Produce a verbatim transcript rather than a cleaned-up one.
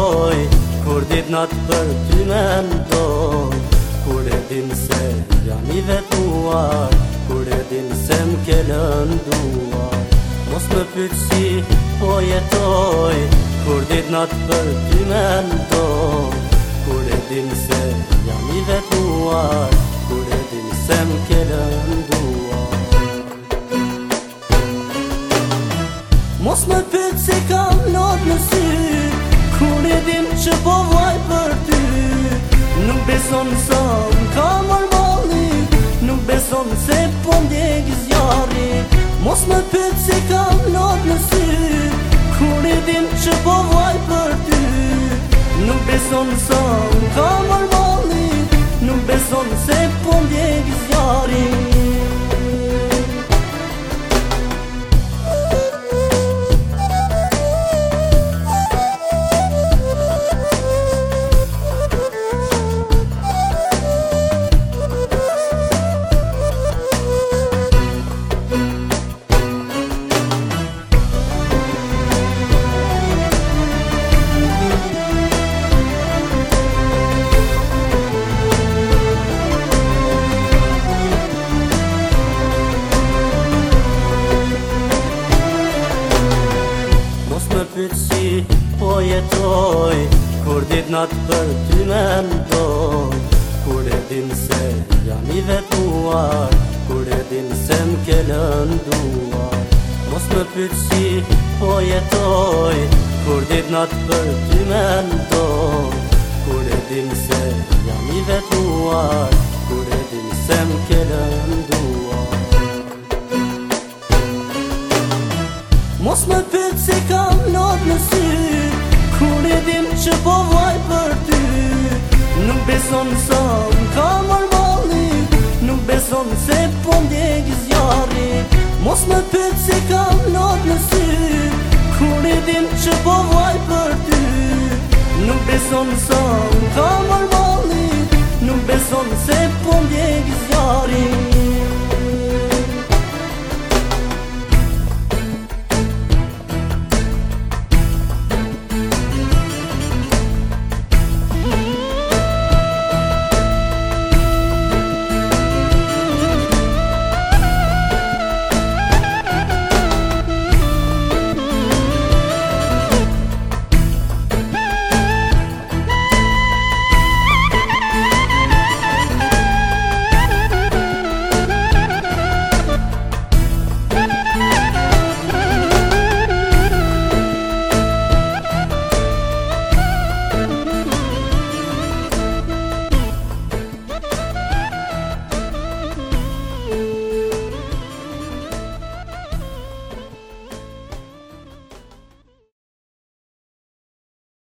jetoj, kur dit natë për ty me ndoj, kur e din se jam i vetuar, kur e din se m'ke lënduar. Mos më pyet si po jetoj, kur dit natë për ty me ndoj, kur e din se jam i vetuar, kur e din se m'ke lënduar. Mos më pyet se kam not në sy, kur e din që po vaj për ty. Nuk beson sa m'ka normali, nuk beson se po ndjek zjarri. Mos më pyet se kam not në sy, kur e din që po vaj për ty. Nuk beson sa m'ka normali, nuk beson se po ndjek zjarri. Pyet si po jetoj, kur dit natë për ty me ndoj, kur e din se jam i vetuar, kur e din se m'ke lënduar. Mos më pyet si po jetoj, kur dit natë për ty me ndoj, kur e din se jam i vetuar, kur e din se m'ke lënduar. Mos më pyet se kam not në sy, kur e din që po vaj për ty. Nuk beson sa m'ka normali, nuk beson se po ndjek zjarri. Mos më pyet se kam not në sy, kur e din që po vaj për ty. Nuk beson sa m'ka normali, nuk beson se po ndjek zjarri.